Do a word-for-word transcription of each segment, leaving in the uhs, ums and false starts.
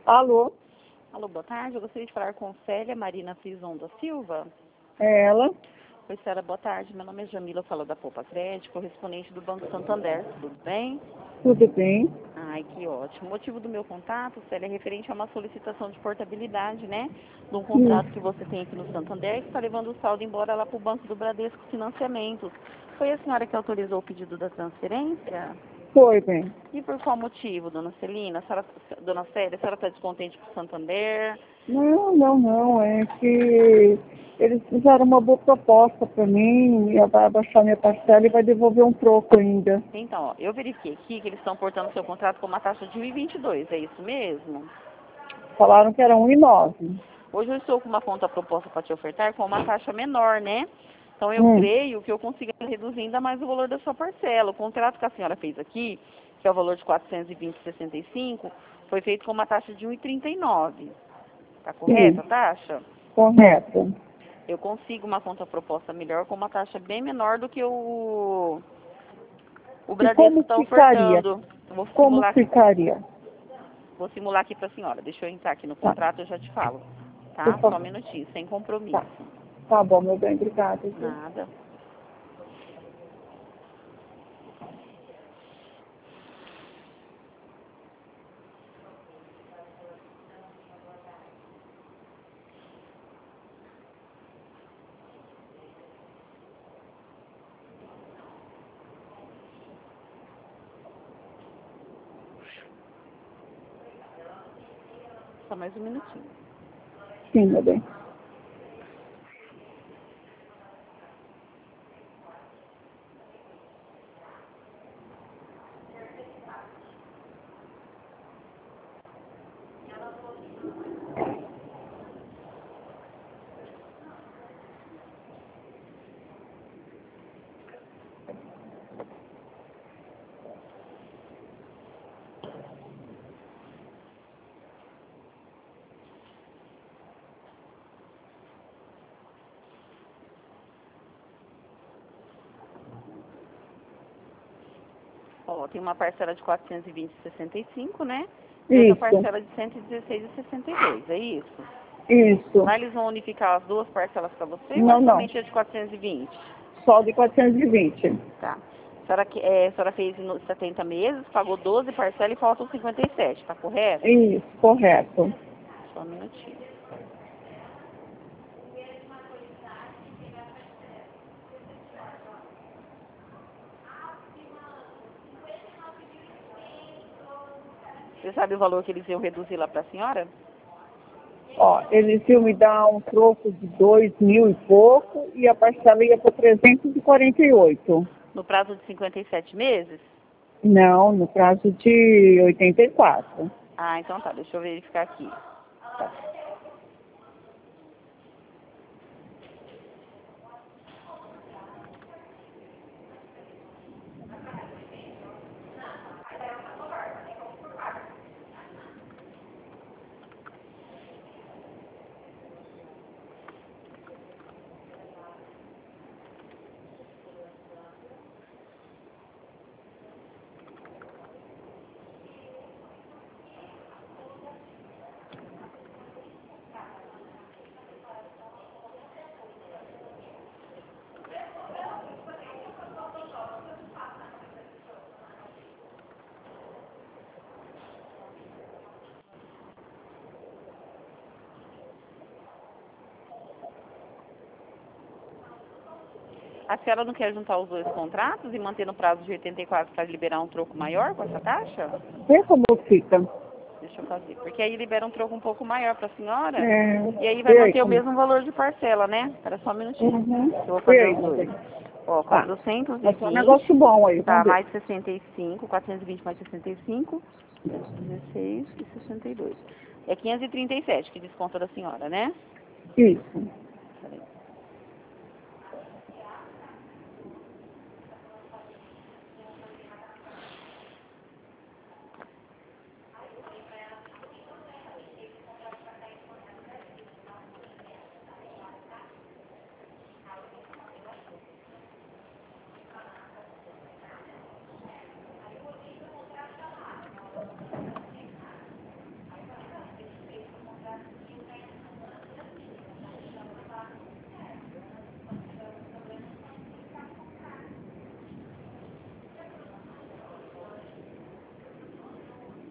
Alô, Alô, boa tarde. Eu gostaria de falar com Célia Marina Frison da Silva. é ela? Oi, Célia, boa tarde. Meu nome é Jamila, eu falo da Poupa Crédito, correspondente do Banco Santander. Tudo bem? Tudo bem? Ai, que ótimo. O motivo do meu contato, Célia, é referente a uma solicitação de portabilidade, né? De um contrato que Isso. você tem aqui no Santander, que está levando o saldo embora lá para o Banco do Bradesco Financiamentos. Foi a senhora que autorizou o pedido da transferência? Foi, bem. E por qual motivo, dona Celina? A senhora, dona Célia, a senhora está descontente com o Santander? Não, não, não. É que eles fizeram uma boa proposta para mim, e vai abaixar minha parcela e vai devolver um troco ainda. Então, ó, eu verifiquei aqui que eles estão portando seu contrato com uma taxa de um vírgula vinte e dois, é isso mesmo? Falaram que era um e nove. Hoje eu estou com uma conta proposta para te ofertar com uma taxa menor, né? Então eu Hum, creio que eu consiga reduzir ainda mais o valor da sua parcela. O contrato que a senhora fez aqui, que é o valor de quatrocentos e vinte vírgula sessenta e cinco, foi feito com uma taxa de um vírgula trinta e nove. Está correta sim, a taxa? correto. Eu consigo uma conta proposta melhor com uma taxa bem menor do que o, o E Bradesco como está ficaria? ofertando. Eu vou Como simular aqui. ficaria? Vou simular aqui para a senhora. Deixa eu entrar aqui no Tá, contrato e eu já te falo. por Tá? Só um favor. minutinho, sem Tá, compromisso. tá bom, meu bem, obrigada. Viu? Nada. Só mais um minutinho. Sim, meu bem. Ó, tem uma parcela de quatrocentos e vinte vírgula sessenta e cinco, né? E outra Isso, parcela de cento e dezesseis vírgula sessenta e dois, é isso? isso. Lá eles vão unificar as duas parcelas para você ou é Não, não. somente a de quatrocentos e vinte? Só de quatrocentos e vinte. Tá. A senhora, que- é, a senhora fez no setenta meses, pagou doze parcelas e faltam cinquenta e sete, tá correto? Isso, correto. Só um minutinho. Você sabe o valor que eles iam reduzir lá para a senhora? Ó, eles iam me dar um troco de dois mil e pouco e a parcela ia para trezentos e quarenta e oito. No prazo de cinquenta e sete meses? Não, no prazo de oitenta e quatro. Ah, então tá, deixa eu verificar aqui. A senhora não quer juntar os dois contratos e manter no prazo de oitenta e quatro para liberar um troco maior com essa taxa? Vê como fica. Deixa eu fazer. Porque aí libera um troco um pouco maior para a senhora É, e aí vai vê aí manter o como. mesmo valor de parcela, né? Espera só um minutinho. Uhum. Eu vou Vê fazer aí, os meu dois. bem. Ó, Tá. quatrocentos e Vai ser um vinte, negócio bom aí, tá, vamos ver. mais sessenta e cinco, quatrocentos e vinte mais sessenta e cinco, dezesseis e sessenta e dois. É quinhentos e trinta e sete que desconta da senhora, né? Isso. Peraí.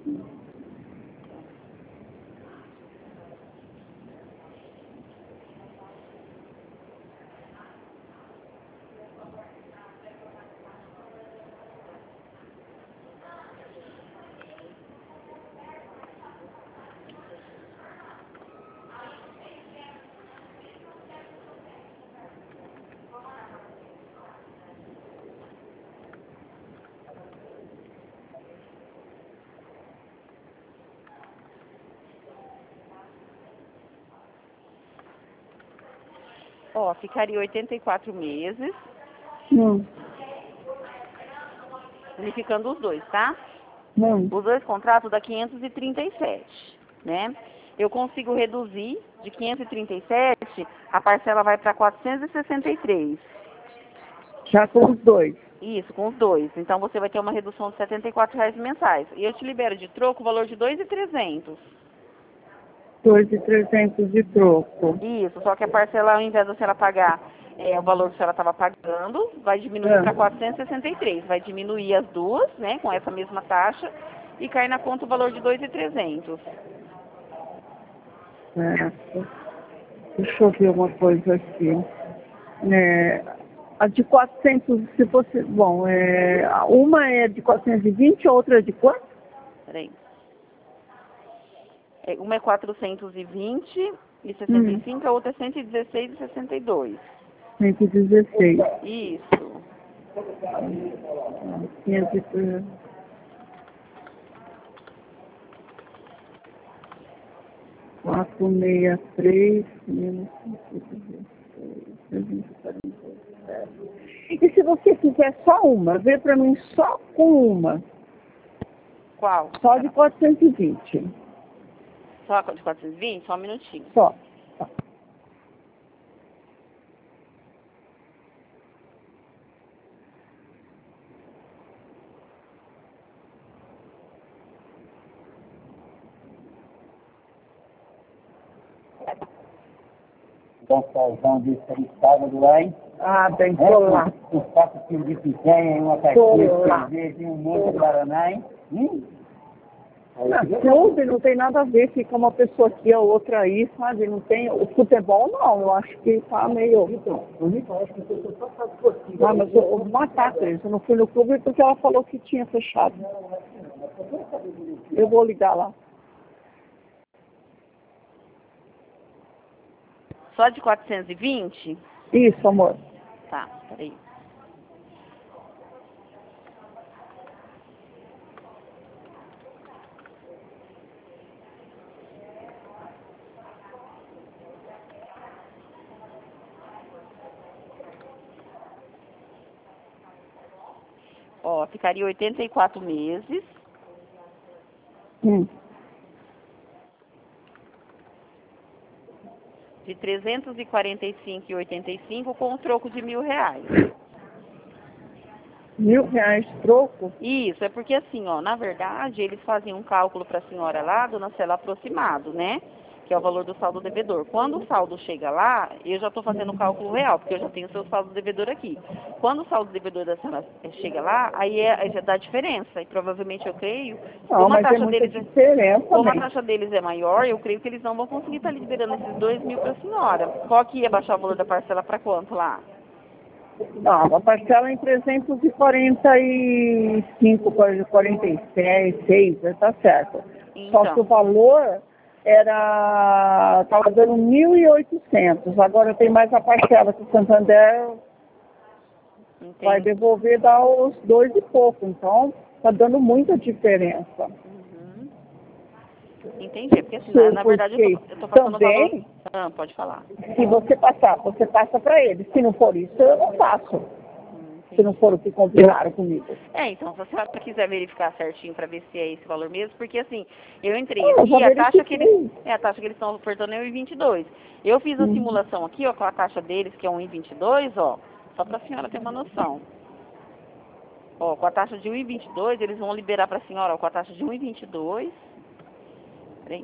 Ó, ficaria oitenta e quatro meses, Hum. unificando os dois, tá? Hum. Os dois contratos dá quinhentos e trinta e sete, né? Eu consigo reduzir de quinhentos e trinta e sete, a parcela vai para quatrocentos e sessenta e três. Já com os dois. Isso, com os dois. Então você vai ter uma redução de setenta e quatro reais mensais. E eu te libero de troco o valor de dois mil e trezentos. dois mil e trezentos de troco. Isso, só que a parcela, ao invés de você ela pagar é, o valor que a senhora estava pagando, vai diminuir É. para quatrocentos e sessenta e três. Vai diminuir as duas, né, com essa mesma taxa, e cai na conta o valor de dois mil e trezentos. Certo. Deixa eu ver uma coisa aqui. É, a de quatrocentos, se fosse... Bom, é, uma é de quatrocentos e vinte, a outra é de quanto? Peraí. É, uma é quatrocentos e vinte e sessenta e cinco, Hum. a outra é cento e dezesseis e sessenta e dois. cento e dezesseis. Isso. quinhentos e três. quatrocentos e sessenta e três, menos trezentos e quarenta e sete. E se você fizer só uma, vê para mim só com uma, Qual? só de quatrocentos e vinte. Só de quatrocentos e vinte? Só um minutinho. Só. Tá. Gonçalzão disse aí sábado lá, hein? Ah, bem, tô lá. Com quatro quilos de picanha, uma Tô caixinha de lá. cerveja e um monte de guaraná, hein? Hum? Não, clube não tem nada a ver, fica uma pessoa aqui, a outra aí, sabe? Não tem. O futebol não, eu acho que tá meio. Então, o Nico, acho que você só faz curtir. Ah, mas eu, eu vou matar com eles. Eu não fui no clube porque ela falou que tinha fechado. Eu vou ligar lá. Só de quatrocentos e vinte? Isso, amor. Tá, peraí. Ó, ficaria oitenta e quatro meses. Hum. De trezentos e quarenta e cinco reais e oitenta e cinco com um troco de mil reais. Mil reais troco? Isso, é porque assim, ó, na verdade, eles fazem um cálculo para a senhora lá, dona Cela, aproximado, né? Que é o valor do saldo devedor. Quando o saldo chega lá, eu já estou fazendo o cálculo real, porque eu já tenho o seu saldo devedor aqui. Quando o saldo devedor da senhora chega lá, aí, é, aí já dá diferença. E provavelmente eu creio, Não, como a mas é taxa muita deles é, diferença, como a bem. taxa deles é maior, eu creio que eles não vão conseguir estar liberando esses dois mil para a senhora. Qual que ia baixar o valor da parcela para quanto lá? Não, a parcela é em trezentos e quarenta e cinco, quarenta e seis, tá certo. Só que o Então, valor era, estava dando mil e oitocentos, agora tem mais a parcela que o Santander vai entendi. devolver, dá os dois e pouco, então tá dando muita diferença. Uhum. Entendi, porque assim, na, na verdade eu tô, eu tô passando o valor... Também, Ah, pode falar. se você passar, você passa para eles, se não for isso, eu não faço, Hum, se não for o que combinaram comigo. É, então, se a senhora quiser verificar certinho para ver se é esse valor mesmo, porque assim, eu entrei Ah, eu já aqui, a taxa que verifiquei. eles, é a taxa que eles estão ofertando é um e vinte e dois. Eu fiz a Uhum. simulação aqui, ó, com a taxa deles, que é um e vinte e dois, ó, só para a senhora ter uma noção. Ó, com a taxa de um e vinte e dois, eles vão liberar para a senhora, ó, com a taxa de um e vinte e dois. Peraí.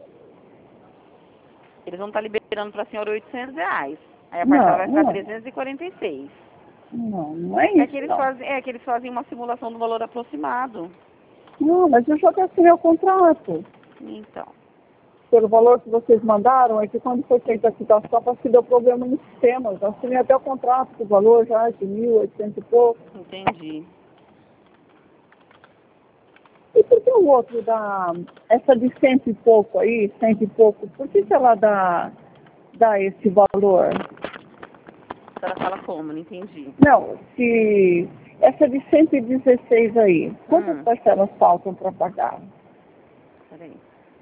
Eles vão estar liberando para a senhora oitocentos reais. Aí a parcela vai Não, ficar não, trezentos e quarenta e seis. não, não é É isso que eles não. fazem, é que eles fazem uma simulação do valor aproximado. Não, mas eu já até assinei o contrato. Então, Pelo valor que vocês mandaram, é que quando foi feita a quitação, parece que deu problema no sistema. Eu já assinei até o contrato com o valor já de mil e oitocentos e pouco. entendi. E por que o outro dá, essa de cento e pouco aí, cento e pouco, por que, que ela dá, dá esse valor? A senhora fala como? Não entendi. Não, se essa de cento e dezesseis aí, quantas Hum. parcelas faltam para pagar? Peraí.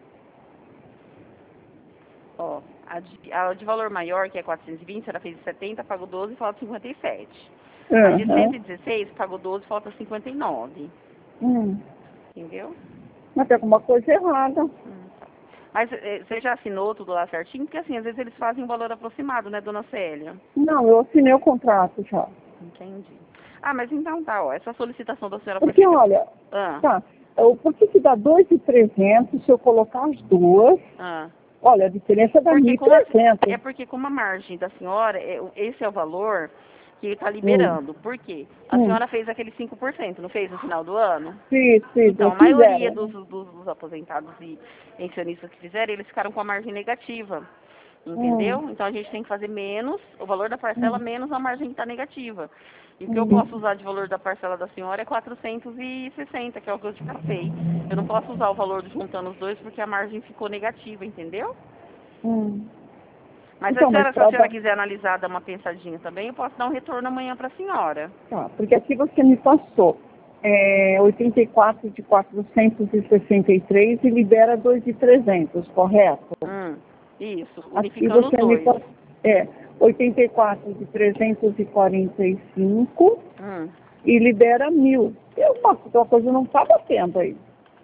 Ó, a de, a de valor maior, que é quatrocentos e vinte, ela fez setenta, pagou doze, falta cinquenta e sete. A de Uhum. cento e dezesseis, pagou doze, falta cinquenta e nove. Hum. Entendeu? Mas tem alguma coisa errada. Hum, tá. Mas eh, você já assinou tudo lá certinho? Porque assim, às vezes eles fazem um valor aproximado, né, dona Célia? Não, eu assinei o contrato já. Entendi. Ah, mas então tá, ó, essa solicitação da senhora Porque, foi feita... olha, Ah, tá, eu- por que que dá dois mil e trezentos se eu colocar as duas? ah. Olha, a diferença dá Porque mil e como a, trezentos. é porque como a margem da senhora, é, o- esse é o valor que está Hum. liberando. Por quê? A Hum. senhora fez aquele cinco por cento, não fez no final do ano? Sim, sim, Então, eu a maioria fizeram. dos, dos, dos aposentados e pensionistas que fizeram, eles ficaram com a margem negativa. Hum. Entendeu? Então a gente tem que fazer menos, o valor da parcela Hum. menos a margem que está negativa. E o que eu Hum. posso usar de valor da parcela da senhora é quatrocentos e sessenta, que é o que eu te passei. Eu não posso usar o valor juntando os dois porque a margem ficou negativa, entendeu? Hum. Mas Então, a mas senhora, se a pra senhora dar... quiser analisar, dar uma pensadinha também, eu posso dar um retorno amanhã para a senhora. Tá, porque aqui você me passou é, oitenta e quatro de quatrocentos e sessenta e três e libera dois mil e trezentos, correto? Hum, isso, Aqui unificando os você me dois. passou é, oitenta e quatro de trezentos e quarenta e cinco Hum, e libera mil. Eu faço uma coisa não está batendo aí.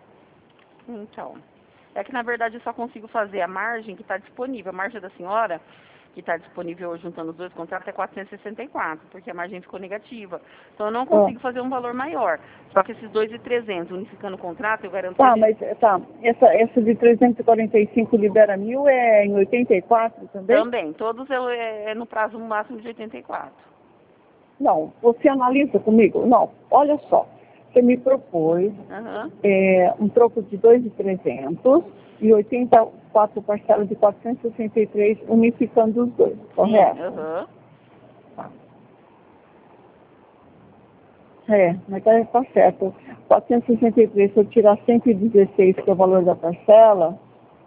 então. É que na verdade eu só consigo fazer a margem que está disponível. A margem da senhora, que está disponível hoje juntando os dois contratos, é quatrocentos e sessenta e quatro, porque a margem ficou negativa. Então eu não consigo fazer um valor maior. Só que esses dois mil e trezentos, unificando o contrato, eu garanto Tá, que mas tá, essa, essa de trezentos e quarenta e cinco libera mil é em oitenta e quatro também? também, todos eu, é, é no prazo máximo de oitenta e quatro. Não, você analisa comigo? Não, olha só, você me propôs Aham. é, um troco de dois mil e trezentos e oitenta e quatro parcelas de quatrocentos e sessenta e três, unificando os dois, correto? Sim, aham. Tá. É, mas tá, tá certo. quatrocentos e sessenta e três, se eu tirar cento e dezesseis, que é o valor da parcela,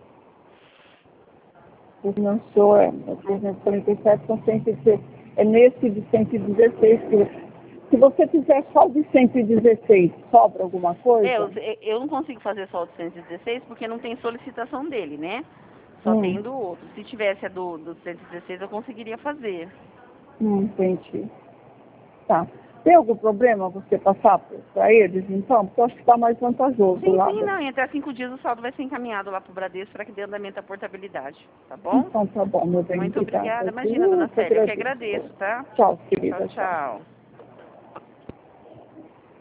o financiou é trezentos e quarenta e sete, são cento e dezesseis. É nesse de cento e dezesseis que... Se você fizer só de cento e dezesseis, sobra alguma coisa? É, eu, eu não consigo fazer só o de cento e dezesseis porque não tem solicitação dele, né? Só Hum. tem do outro. Se tivesse a do, do cento e dezesseis, eu conseguiria fazer. Hum, entendi. Tá. Tem algum problema você passar para eles, então? Porque eu acho que está mais vantajoso Sim, lá. sim, não. Em até cinco dias o saldo vai ser encaminhado lá pro Bradesco para que dê andamento à portabilidade. Tá bom? Então tá bom, meu bem. Muito Obrigada. obrigada. Imagina, dona Eu que Célia, eu que agradeço. agradeço, tá? Tchau, querida. Tchau, tchau.